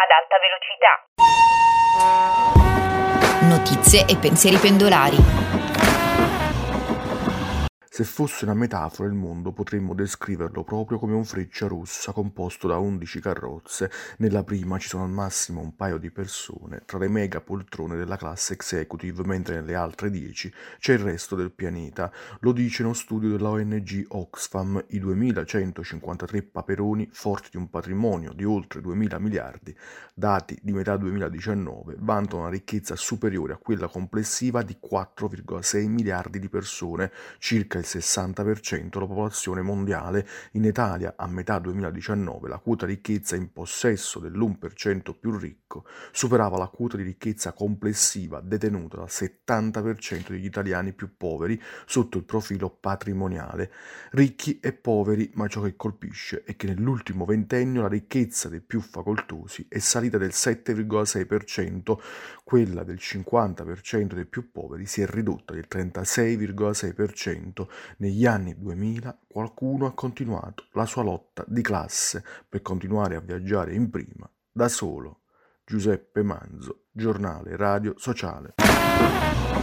ad alta velocità. Notizie e pensieri pendolari. Se fosse una metafora il mondo potremmo descriverlo proprio come un Frecciarossa composto da 11 carrozze. Nella prima ci sono al massimo un paio di persone, tra le mega poltrone della classe executive, mentre nelle altre 10 c'è il resto del pianeta. Lo dice uno studio della ONG Oxfam, i 2153 paperoni, forti di un patrimonio di oltre 2000 miliardi, dati di metà 2019, vantano una ricchezza superiore a quella complessiva di 4,6 miliardi di persone, circa il 60% della popolazione mondiale. In Italia, a metà 2019, la quota ricchezza in possesso dell'1% più ricco superava la quota di ricchezza complessiva detenuta dal 70% degli italiani più poveri sotto il profilo patrimoniale. Ricchi e poveri, ma ciò che colpisce è che nell'ultimo ventennio la ricchezza dei più facoltosi è salita del 7,6%, quella del 50% dei più poveri si è ridotta del 36,6%. Negli anni 2000 qualcuno ha continuato la sua lotta di classe per continuare a viaggiare in prima, da solo. Giuseppe Manzo, Giornale Radio Sociale.